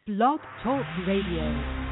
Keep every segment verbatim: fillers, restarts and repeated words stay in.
Blog Talk Radio.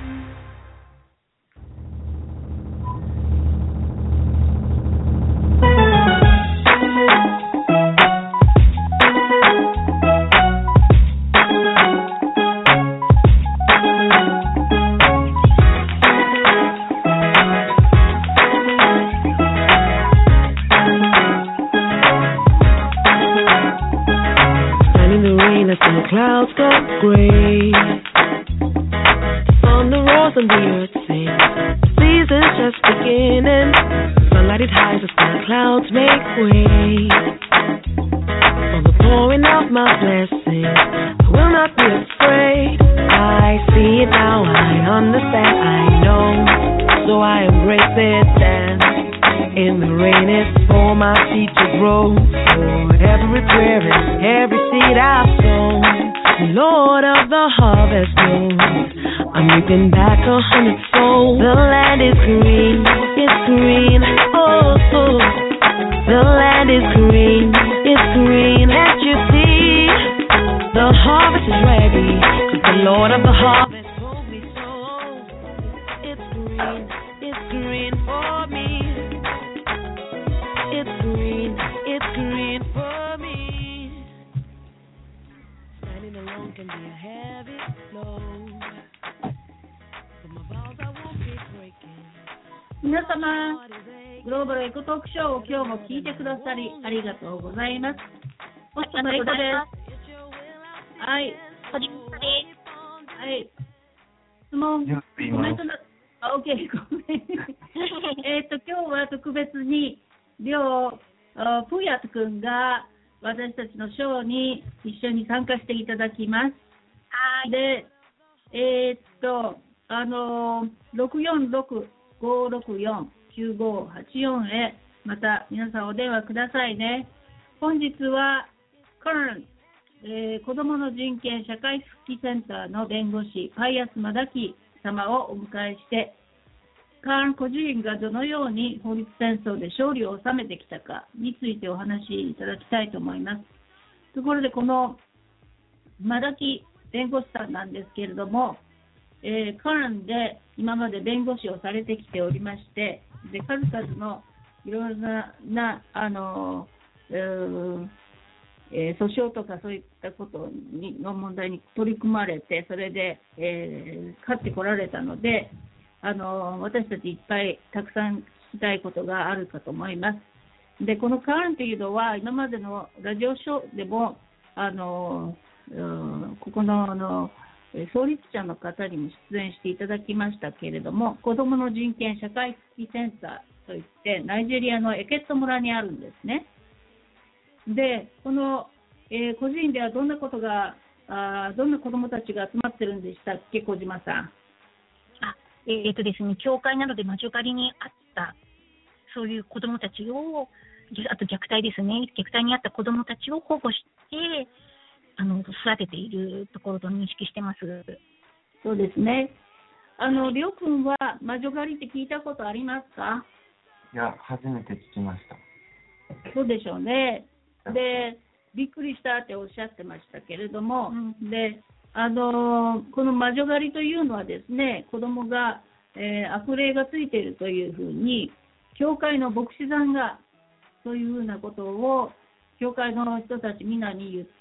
Clouds go gray, on the roars and the earth sing. Season's just beginning. Sunlight it hides us, the clouds make way. On the pouring of my blessing, I will not be afraid. I see it now, I understand, I know, so I embrace it. Then in the rain, it's for my feet to grow. For every prayer and every seed I've sown, Lord of the harvest knows I'm reaping back a hundredfold. The land is green, it's green, oh, oh. The land is green, it's green. Can't you see? The harvest is ready, 'cause the Lord of the harvest told me so. It's green, it's green for me. It's green, it's green for me. Standing alone can be a heavy load, but my vows I won't be breaking. 皆様、グローバルエコトークショーを今日も聞いてくださりありがとうございます。ホストのエコです。はい。 はじめまして。 はい。質問、コメントな、あ、OK、ごめん。えっと、今日は特別に、りょう、プーヤト君が私たちのショーに一緒に参加していただきます。 はい。 で、えー、っと、あの、ろくよんろく ごろくよん きゅうごはちよん へ、また皆さんお電話くださいね。本日は、カーン、えー、子どもの人権社会復帰センターの弁護士、パイアス・マダキ様をお迎えして、カーン孤児院がどのように法律戦争で勝利を収めてきたかについてお話しいただきたいと思います。ところで、このマダキ弁護士さんなんですけれども、えー、カーンで今まで弁護士をされてきておりまして、で数々のいろいろな、なあの、えーえー、訴訟とかそういったことにの問題に取り組まれて、それで、えー、勝ってこられたので、あの私たちいっぱいたくさん聞きたいことがあるかと思います。で、このカーンというのは今までのラジオショーでもあの、うん、ここの、あの創立者の方にも出演していただきましたけれども、子どもの人権社会復帰センターといってナイジェリアのエケット村にあるんですね。で、この、えー、個人ではどんなことがあどんな子どもたちが集まってるんでしたっけ、小島さん。 あ、えー、っとですね、教会などで魔女狩りにあったそういう子どもたちを、あと虐待ですね、虐待にあった子どもたちを保護してあの育てているところと認識してます。 そうですね。あの、りょうくんは魔女狩りって聞いたことありますか？ いや、初めて聞きました。 そうでしょうね。で、びっくりしたっておっしゃってましたけれども、うん、で、あのこの魔女狩りというのはですね、子供が、えー、悪霊がついているというふうに、教会の牧師さんがそういうふうなことを教会の人たちみんなに言って、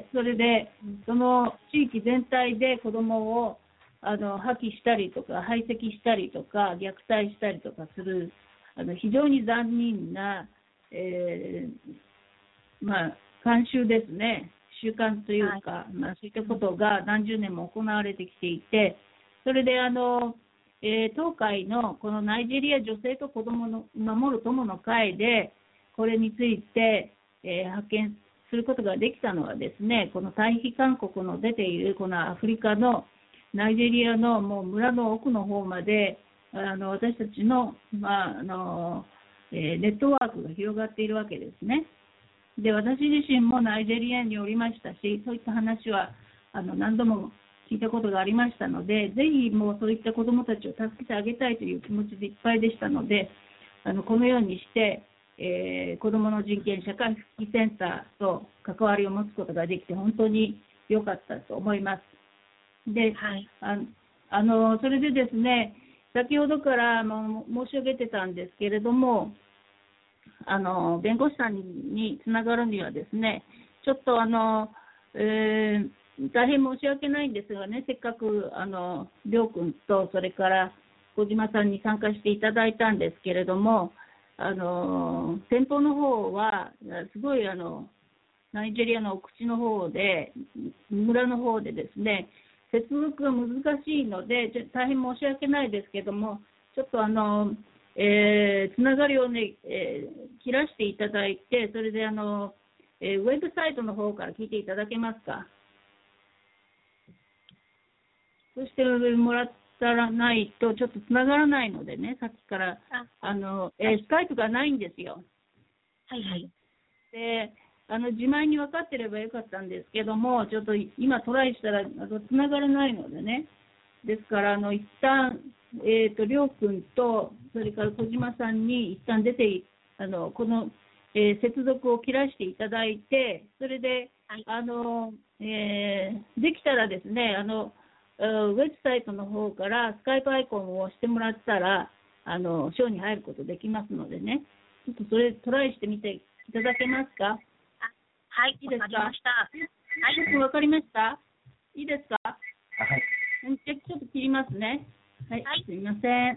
それでその地域全体で子供をあの破棄したりとか排斥したりとか虐待したりとかする、あの非常に残忍な、えー、まあ慣習ですね、習慣というか、はい、まあ、そういったことが何十年も行われてきていて、それであの、えー、東海のこのナイジェリア女性と子どもの守る友の会でこれについて、えー、発見することができたのはですね、この退避勧告の出ているこのアフリカのナイジェリアのもう村の奥の方まであの私たちの、まああのえー、ネットワークが広がっているわけですね。で、私自身もナイジェリアにおりましたし、そういった話はあの何度も聞いたことがありましたので、ぜひもうそういった子どもたちを助けてあげたいという気持ちでいっぱいでしたので、あのこのようにして、えー、子どもの人権社会復帰センターと関わりを持つことができて本当に良かったと思います。 で、 はい。 ああの、それでですね、先ほどからあの申し上げてたんですけれども、あの、弁護士さんにつながるにはですね、ちょっとあの、えー、大変申し訳ないんですがね、せっかく、あの、りょうくんと、それから小島さんに参加していただいたんですけれども、あの、先方の方は、すごいあの、ナイジェリアの奥地の方で、村の方でですね、接続が難しいので、大変申し訳ないですけども、ちょっとあの、えー、つながりをね、えー、切らしていただいて、それであの、えー、ウェブサイトの方から聞いていただけますか。そしてもらったらないと、ちょっとつながらないのでね、さっきから、ああの、えー、スカイプがないんですよ。 はいはい。 で、あの自前に分かってればよかったんですけども、ちょっと今トライしたらつながらないのでね、ですからあの一旦えっとりょうくんとそれから小島さんに一旦出てあのこの、えー、接続を切らしていただいて、それで、はい、あのえー、できたらですね、あのウェブサイトの方からスカイプアイコンを押してもらったらあのショーに入ることできますのでね、ちょっとそれトライしてみていただけますか。 はい、いいですか。わかりました。はい、 わかりました。いいですか。 はい。 じゃちょっと切りますね。はい。はい、すみません。 はい。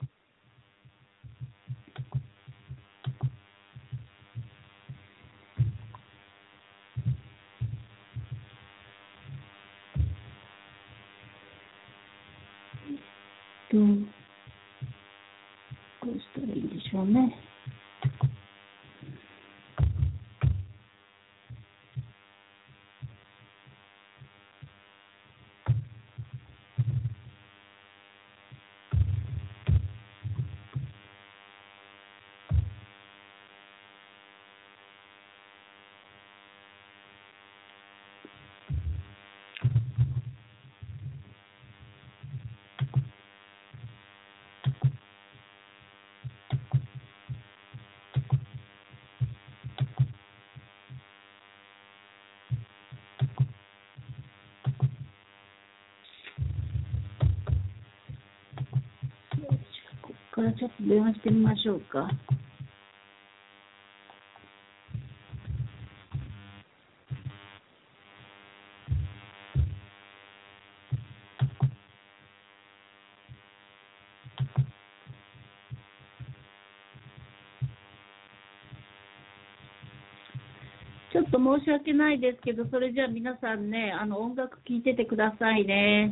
どう、どうしたらいいでしょうね。ここからちょっと電話してみましょうか。ちょっと申し訳ないですけど、それじゃあ皆さんね、あの音楽聴いててくださいね。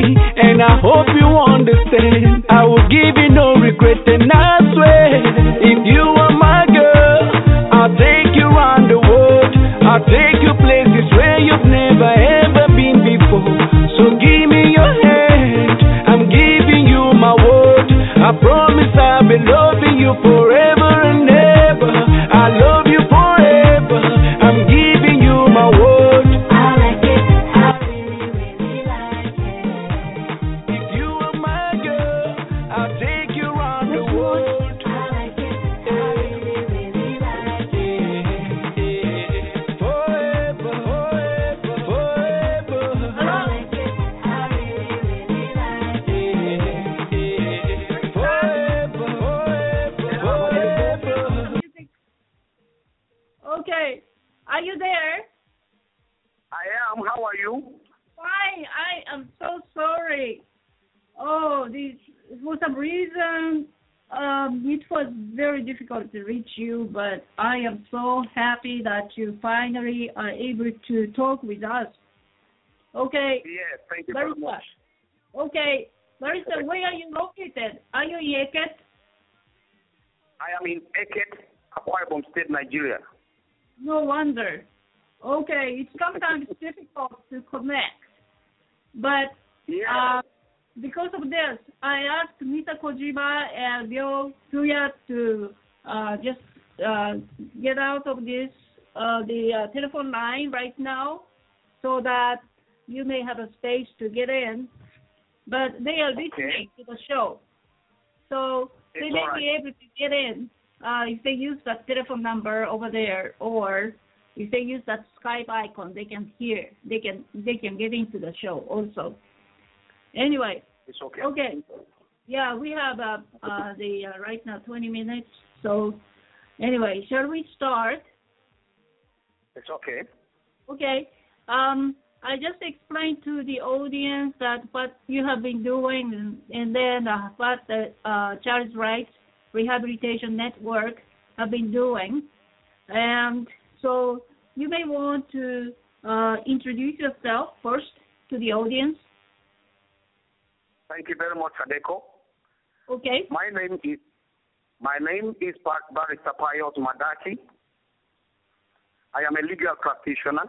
I will give you no regret, and I swear. forever and ever. I love you forever. I'm giving you my word. I like it. I really, really like it. If you are my girl, I'll take you around the world. I like it. I really, really like it. Forever, forever, forever. I like it. I really, really like it. Forever, forever, forever. Okay, are you there? I am. How are you? Fine. I am so sorry. Oh, this for some reason um, it was very difficult to reach you, but I am so happy that you finally are able to talk with us. Okay. Yes, thank you very Larissa. much. Okay, Larissa, where are you located? Are you in Eket? I am in Eket, Akwa Ibom State, Nigeria. No wonder. Okay, it's sometimes difficult to connect, but Yeah. uh, because of this, I asked Mister Kojima and Bill Tuya to uh, just uh, get out of this uh, the uh, telephone line right now, so that you may have a space to get in. But they are listening to the show, so they It's may all right. be able to get in uh, if they use that telephone number over there, or if they use that Skype icon, they can hear. They can they can get into the show also. Anyway, It's okay. okay, yeah, we have uh, uh, the uh, right now twenty minutes. So anyway, shall we start? It's okay. Okay. Um, I just explained to the audience that what you have been doing, and, and then uh, what the uh, Child's Rights Rehabilitation Network have been doing. And so you may want to uh, introduce yourself first to the audience. Thank you very much, Adeko. Okay. My name is my name is Bar- Barrister Payos Madaki. I am a legal practitioner,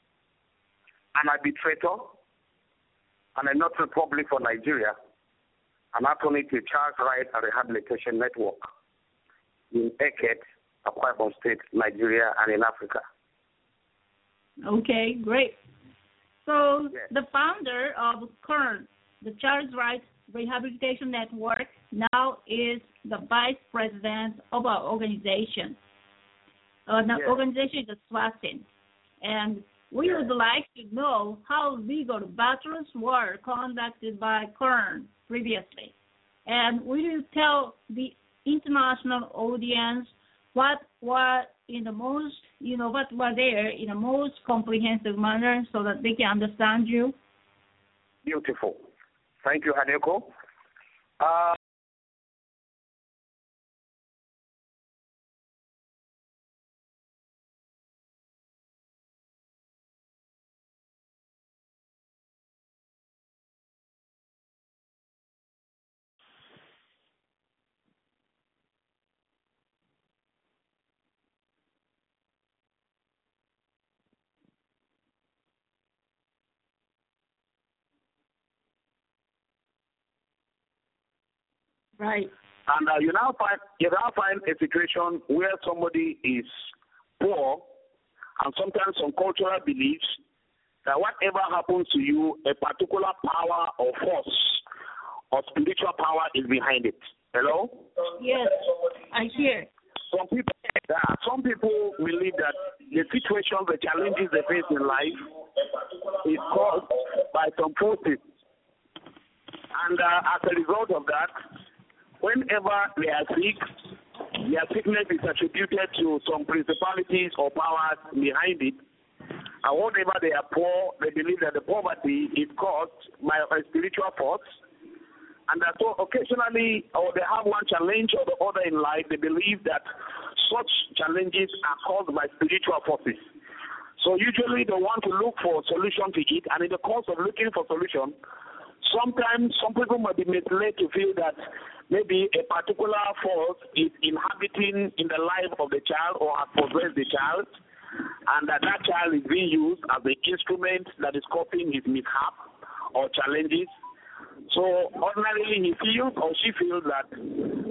an arbitrator, and a notary public for Nigeria, an attorney to Child Rights and Rehabilitation Network in Eket, Akwa Ibom State, Nigeria, and in Africa. Okay, great. So Yes. the founder of CURN, the Child Rights Rehabilitation Network, now is the vice president of our organization. Uh, the Yes. organization is SWASTIN, and we Yes. would like to know how legal battles were conducted by CURN previously. And will you tell the international audience what were in the most, you know, what were there in the most comprehensive manner so that they can understand you? Beautiful. Thank you, Haneko. Uh, Right. And uh, you now find you now find a situation where somebody is poor, and sometimes some cultural beliefs that whatever happens to you, a particular power or force or spiritual power is behind it. Hello? Yes, I hear. Some people, yeah, some people believe that the situations, the challenges they face in life is caused by some forces. And uh, as a result of that, whenever they are sick, their sickness is attributed to some principalities or powers behind it. And whenever they are poor, they believe that the poverty is caused by a spiritual force. And that so occasionally, or they have one challenge or the other in life, they believe that such challenges are caused by spiritual forces. So usually they want to look for a solution to it, and in the course of looking for solution, sometimes some people might be misled to feel that maybe a particular force is inhabiting in the life of the child or has possessed the child, and that that child is being used as the instrument that is causing his mishap or challenges. So ordinarily he feels or she feels that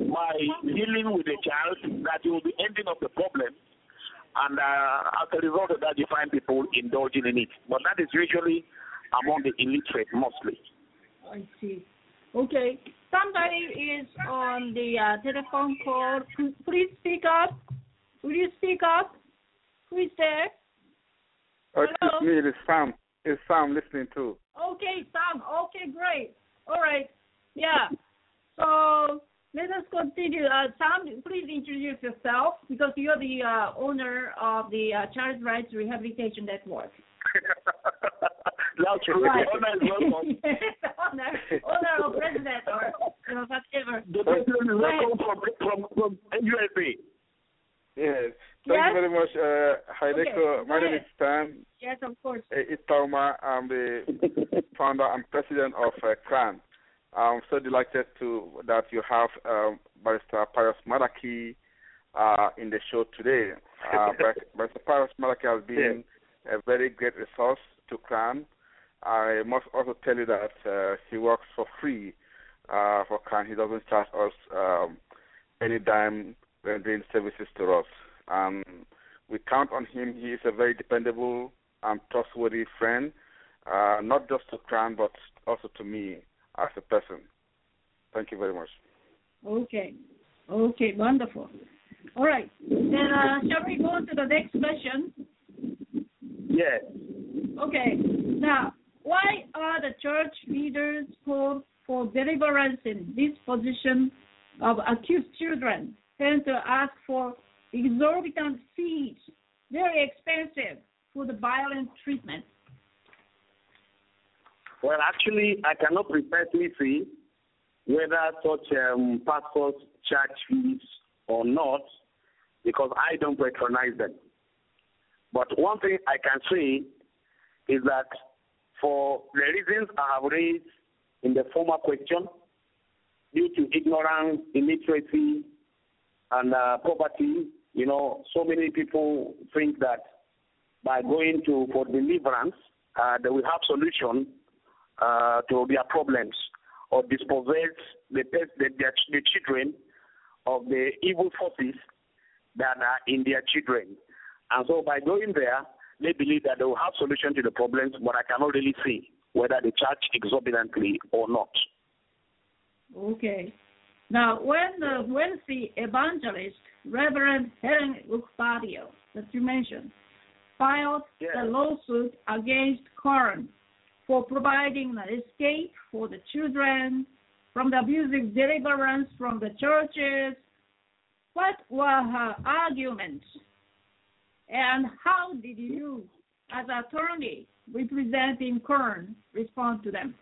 by dealing with a child that you will be ending up the problem. And uh, as a result of that, you find people indulging in it. But that is usually among the illiterate mostly. I see. Okay. Somebody is on the uh, telephone call. Please speak up. Will you speak up? Who is there? Oh, it's me. It's Sam. It's Sam listening too. Okay, Sam. Okay, great. All right. Yeah. So let us continue. Uh, Sam, please introduce yourself because you're the uh, owner of the uh, Child Rights Rehabilitation Network. That's true. Right. Owner is welcome. owner, owner or president or you know, whatever. The president is welcome from, from, from U S A. Yes. Thank yes? you very much, uh, Hideko. Okay. My name is Stan. Yes, of course. Uh, Itauma. I'm the founder and president of uh, C R A N. I'm so delighted to that you have um, Barrister Pius Madaki uh, in the show today. Uh, Barrister Pius Madaki has been yeah. a very great resource to C R A N. I must also tell you that uh, he works for free uh, for C R A N. He doesn't charge us um, any dime rendering services to us. Um, we count on him. He is a very dependable and trustworthy friend, uh, not just to C R A N, but also to me as a person. Thank you very much. Okay. Okay, wonderful. All right. Then uh, shall we go to the next question? Yes. Okay. Now, why are the church leaders called for deliverance in this position of accused children tend to ask for exorbitant fees, very expensive, for the violent treatment? Well, actually, I cannot precisely say whether such um, pastors charge fees or not because I don't patronize them. But one thing I can say is that for the reasons I have raised in the former question, due to ignorance, illiteracy, and uh, poverty, you know, so many people think that by going to for deliverance, uh, they will have solution uh, to their problems or dispossess the, the, the, the children of the evil forces that are in their children. And so by going there, they believe that they will have solution to the problems, but I cannot really say whether they charge exorbitantly or not. Okay. Now, when the wealthy evangelist, Reverend Helen Ukpadio, that you mentioned, filed yes. a lawsuit against C R A N for providing an escape for the children from the abusive deliverance from the churches, what were her arguments? And how did you, as attorney representing C R A N, respond to them?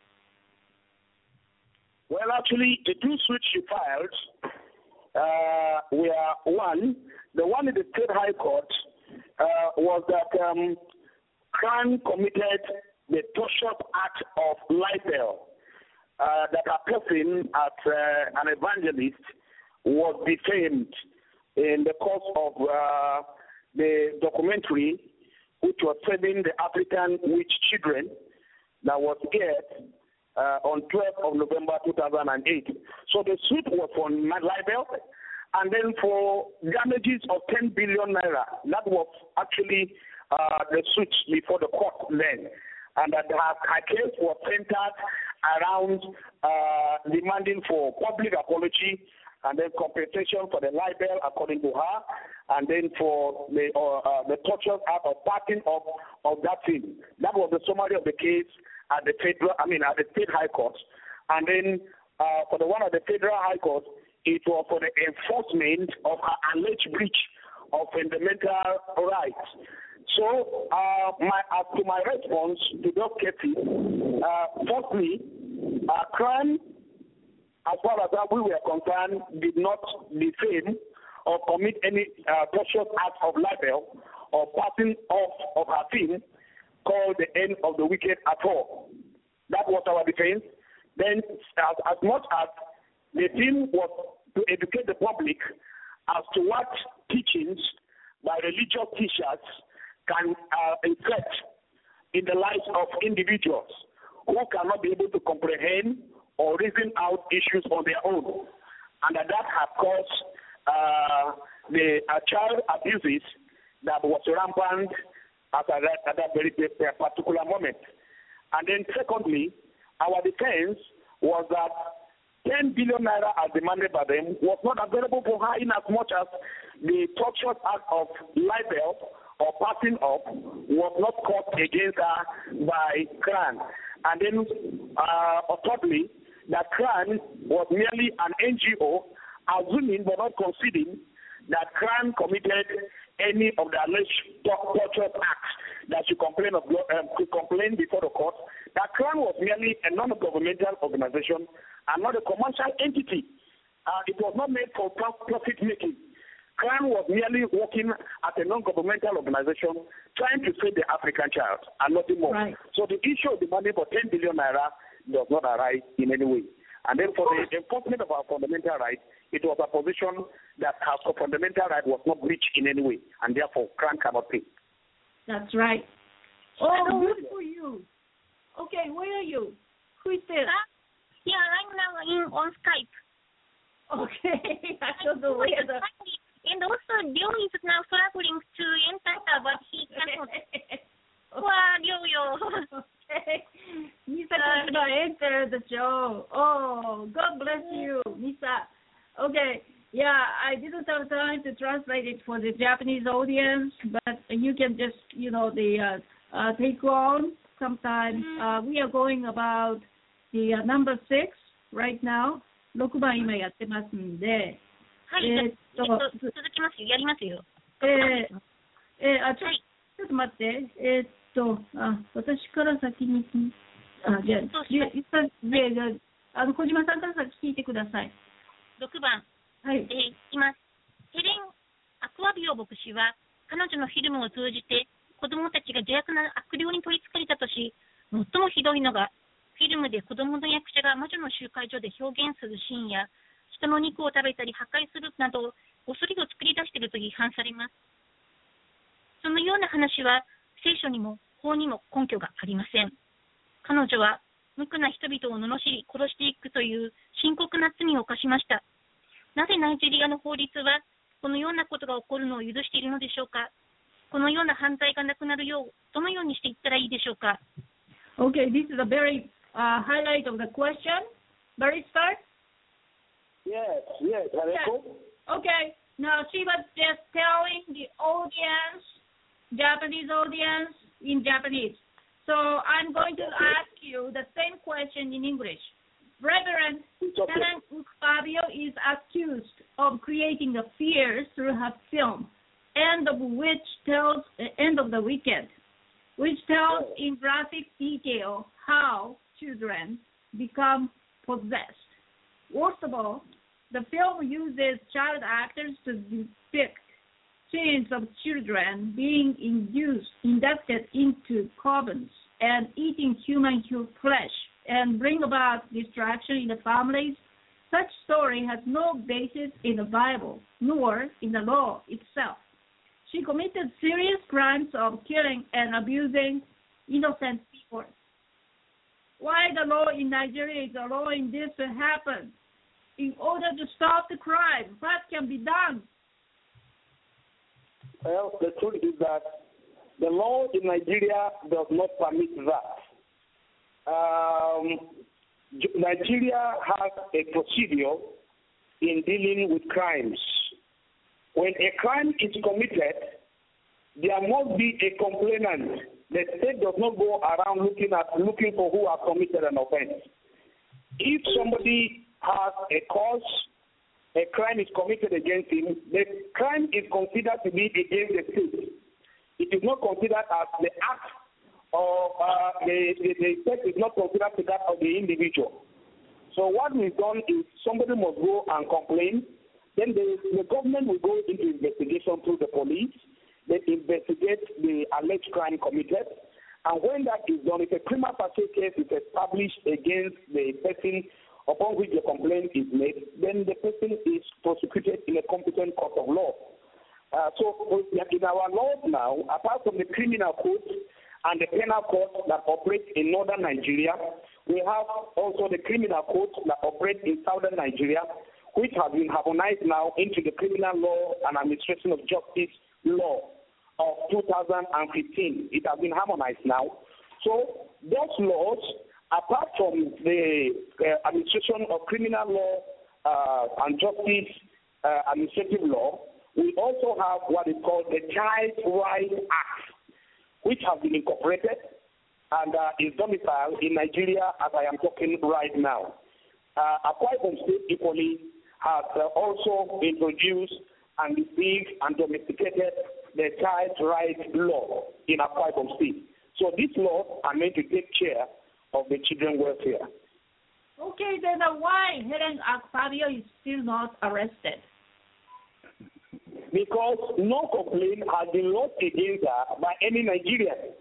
Well, actually, the two suits she filed uh, were one, the one in the State High Court uh, was that um, C R A N committed the tortious act of libel, uh, that a person as uh, an evangelist was defamed in the course of uh, the documentary which was serving the African witch children that was aired uh, on twelfth of November two thousand eight. So the suit was for libel, and then for damages of ten billion naira. That was actually uh, the suit before the court then. And that her, her case was centered around uh, demanding for public apology and then compensation for the libel according to her, and then for the uh, uh, the torture act of parting of of that thing. That was the summary of the case at the federal, I mean at the State High Court. And then uh, for the one at the Federal High Court, it was for the enforcement of her alleged breach of fundamental rights. So, uh, my, as to my response to Doctor Ketty, uh, firstly, uh, C R A N, as far as we were concerned, did not defame or commit any uh, tortious act of libel or passing off of her thing called the end of the wicked at all. That was our defense. Then, as, as much as the thing was to educate the public as to what teachings by religious teachers can uh, infect in the lives of individuals who cannot be able to comprehend or reason out issues on their own. and that, that had caused uh, the uh, child abuses that was rampant at that, at that very particular moment. And then secondly, our defense was that ten billion naira as demanded by them was not available for her in as much as the torture act of libel or passing up was not caught against her by CRAN. And then uh, thirdly, that CRAN was merely an N G O, assuming but not conceding that CRAN committed any of the alleged torture acts that she complained of, um, could complain before the court. That CRAN was merely a non-governmental organization and not a commercial entity. Uh, it was not made for profit making. CRAN was merely working as a non-governmental organization trying to save the African child and nothing more. Right. So the issue of the money for ten billion naira does not arise in any way. And then for the enforcement of our fundamental rights, it was a position that our fundamental right was not breached in any way, and therefore CRAN cannot pay. That's right. Oh, good for you. Okay, where are you? Who is this? Uh, yeah, I'm now in on Skype. Okay, I don't know where the... And also, Leo is now struggling to enter, but he cannot. Wow, Leo. Okay. Misa cannot enter the show. Oh, God bless you, Misa. Okay, yeah, I didn't have time to translate it for the Japanese audience, but you can just, you know, the uh, uh, take on sometime. Uh, we are going about the uh, number six right now.ろくばん今やってますんで。 はい、えっと、続きますよ、やりますよ。 えー、えー、あ、ちょ、はい、ちょっと待って、えー、っと、あ、私から先に、あ、じゃあ、じゃあ、じゃあ、あの、小島さんから先聞いてください。 ろくばん、 はい。 えー、いきます。ヘレン・アクアビオ牧師は、彼女のフィルムを通じて、子供たちが邪悪な悪霊に取り憑かれたとし、最もひどいのが、フィルムで子供の役者が魔女の集会所で表現するシーンや、人の肉を食べたり破壊するなど恐れを作り出していると批判されます。そのような話は聖書にも法にも根拠がありません。彼女は無垢な人々を罵り殺していくという深刻な罪を犯しました。なぜナイジェリアの法律はこのようなことが起こるのを許しているのでしょうか。このような犯罪がなくなるようどのようにしていったらいいでしょうか。 Okay, this is a very uh, highlight of the question. Very start. Yes, yes, yes. Okay, now she was just telling the audience, Japanese audience, in Japanese. So I'm going to ask you the same question in English. Reverend Helen Ukpabio is accused of creating a fear through her film, End of which tells uh, End of the Wicked, which tells in graphic detail how children become possessed. Worst of all, the film uses child actors to depict scenes of children being induced, inducted into covens and eating human flesh and bring about destruction in the families. Such story has no basis in the Bible, nor in the law itself. She committed serious crimes of killing and abusing innocent people. Why the law in Nigeria is allowing this to happen? In order to stop the crime, what can be done? Well, the truth is that the law in Nigeria does not permit that. Um, Nigeria has a procedure in dealing with crimes. When a crime is committed, there must be a complainant. The state does not go around looking at looking for who has committed an offense. If somebody has a cause, a crime is committed against him, the crime is considered to be against the state. It is not considered as the act or uh, the, the, the effect is not considered to that of the individual. So what we've done is somebody must go and complain, then the, the government will go into investigation through the police, they investigate the alleged crime committed, and when that is done, if a prima facie case is established against the person upon which the complaint is made, then the person is prosecuted in a competent court of law. Uh, so in our laws now, apart from the criminal court and the penal court that operate in northern Nigeria, we have also the criminal court that operates in southern Nigeria, which has been harmonized now into the criminal law and administration of justice law of two thousand fifteen. It has been harmonized now. So those laws, apart from the uh, administration of criminal law uh, and justice uh, administrative law, we also have what is called the Child Rights Act, which has been incorporated and uh, is domiciled in Nigeria as I am talking right now. Uh, Akwa Ibom State equally has uh, also introduced and received and domesticated the Child Rights Law in Akwa Ibom State. So these laws are meant to take care of the children's welfare. Okay, then uh, why Helen Akpabio is still not arrested? Because no complaint has been lodged against her by any Nigerian.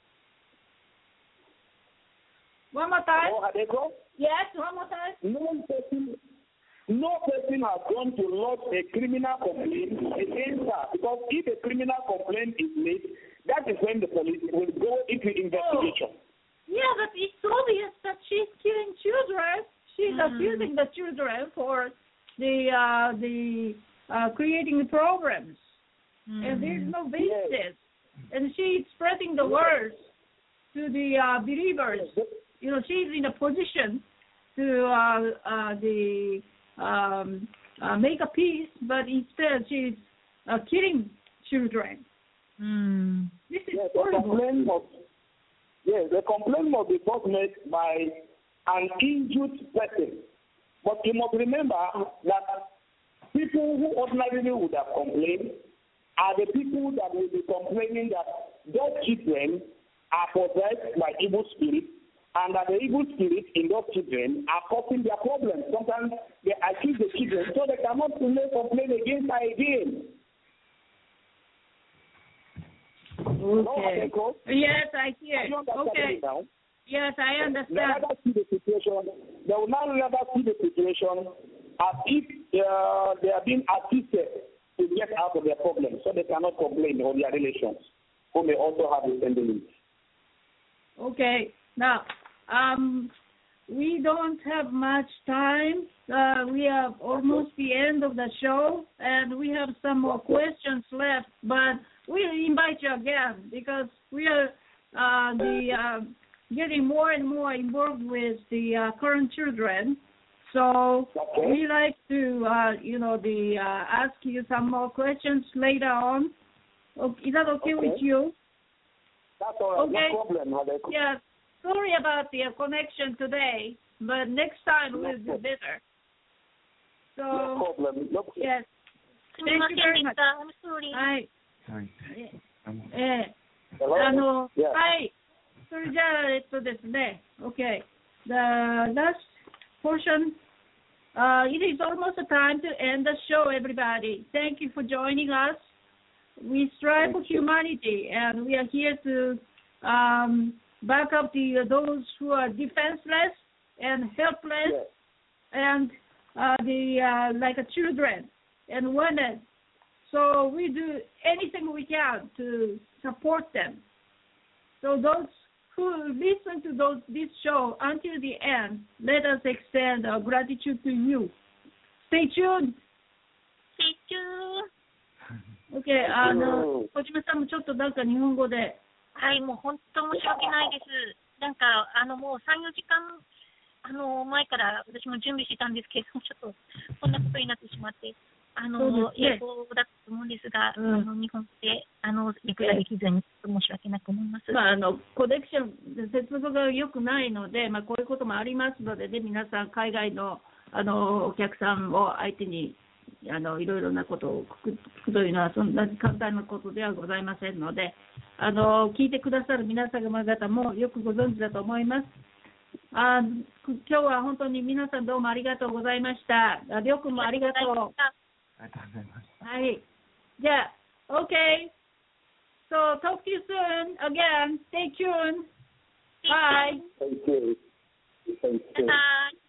One more time. No, Hadeko? Yes, one more time. No person, no person has gone to lodge a criminal complaint against her. Because if a criminal complaint is made, that is when the police will go into investigation. Oh. Yeah, but it's obvious that she's killing children. She's mm. abusing the children for the uh, the uh, creating the programs, mm. and there's no basis. Yes. And she's spreading the words to the uh, believers. You know, she's in a position to uh, uh, the um, uh, make a peace, but instead she's uh, killing children. Mm. This is yes, horrible. Yes, the complaint must be first made by an injured person. But you must remember that people who ordinarily would have complained are the people that will be complaining that those children are possessed by evil spirits, and that the evil spirits in those children are causing their problems. Sometimes they accuse the children so they cannot complain against her again. Okay. Yes, I hear. Okay. Yes, I understand. They, the situation, they will now never see the situation as if uh, they are being assisted to get out of their problems, so they cannot complain on their relations, who may also have the same beliefs. Okay. Now, um, we don't have much time. Uh, we have almost the end of the show, and we have some more questions left, but we'll invite you again because we are uh, the uh, getting more and more involved with the uh, current children. So okay. we like to, uh, you know, the uh, ask you some more questions later on. Okay, is that okay, okay. with you? That's all right. Okay. No problem. Yes. Sorry about the uh, connection today, but next time we'll do better. So, no problem. No problem. Yes. Thank you very much. I'm sorry. はい。 はい。 えー、あの、はい。それじゃあ、えっとですね、Okay. The last portion, uh, it is almost time to end the show, everybody. Thank you for joining us. We strive for humanity, and we are here to um, back up the those who are defenseless and helpless, yes. and uh, the uh, like uh, children and women. So we do anything we can to support them. So those who listen to those this show until the end, let us extend our gratitude to you. Stay tuned. Stay tuned. Okay, あの小島さんもちょっとなんか日本語で。 はい、もう本当申し訳ないです。なんかあのもうさん、よじかんあの前から私も準備してたんですけど、ちょっとこんなことになってしまって。あの、英語だと思うんですが、うん、あの日本であの訳ができずに申し訳なく思います。 まあ、あのコネクション、接続が良くないので、まあ、こういうこともありますので、で皆さん、海外の、あのお客さんを相手にあのいろいろなことを聞くというのは、そんなに簡単なことではございませんので、あの聞いてくださる皆様方もよくご存知だと思います。あ今日は本当に皆さんどうもありがとうございました。りょうくんもありがとう。 ありがとうございました。 はい。じゃあ、OK. So, talk to you soon. Again, stay tuned. Bye. Thank you. Thank you. Bye.